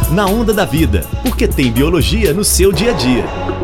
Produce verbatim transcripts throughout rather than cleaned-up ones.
Na Onda da Vida, porque tem biologia no seu dia a dia.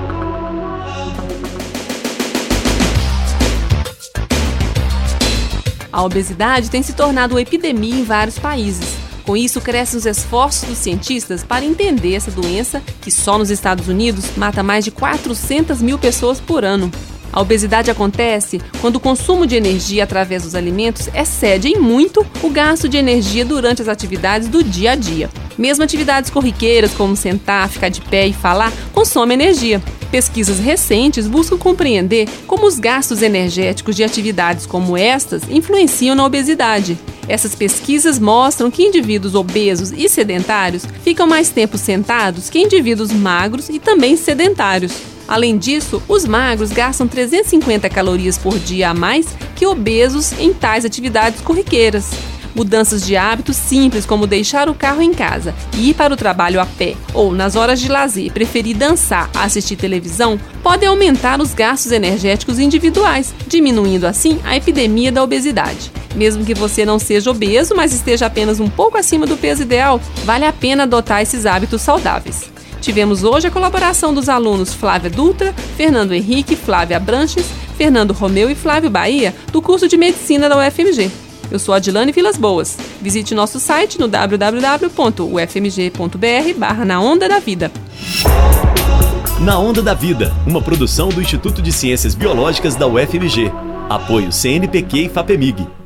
A obesidade tem se tornado uma epidemia em vários países. Com isso, crescem os esforços dos cientistas para entender essa doença, que só nos Estados Unidos mata mais de quatrocentas mil pessoas por ano. A obesidade acontece quando o consumo de energia através dos alimentos excede em muito o gasto de energia durante as atividades do dia a dia. Mesmo atividades corriqueiras, como sentar, ficar de pé e falar, consomem energia. Pesquisas recentes buscam compreender como os gastos energéticos de atividades como estas influenciam na obesidade. Essas pesquisas mostram que indivíduos obesos e sedentários ficam mais tempo sentados que indivíduos magros e também sedentários. Além disso, os magros gastam trezentas e cinquenta calorias por dia a mais que obesos em tais atividades corriqueiras. Mudanças de hábitos simples, como deixar o carro em casa e ir para o trabalho a pé, ou nas horas de lazer preferir dançar a assistir televisão, podem aumentar os gastos energéticos individuais, diminuindo assim a epidemia da obesidade. Mesmo que você não seja obeso, mas esteja apenas um pouco acima do peso ideal, vale a pena adotar esses hábitos saudáveis. Tivemos hoje a colaboração dos alunos Flávia Dutra, Fernando Henrique, Flávia Branches, Fernando Romeu e Flávio Bahia, do curso de Medicina da U F M G. Eu sou Adilane Vilas Boas. Visite nosso site no w w w ponto u f m g ponto b r barra Na Onda da Vida. Na Onda da Vida, uma produção do Instituto de Ciências Biológicas da U F M G. Apoio C N Pq e FAPEMIG.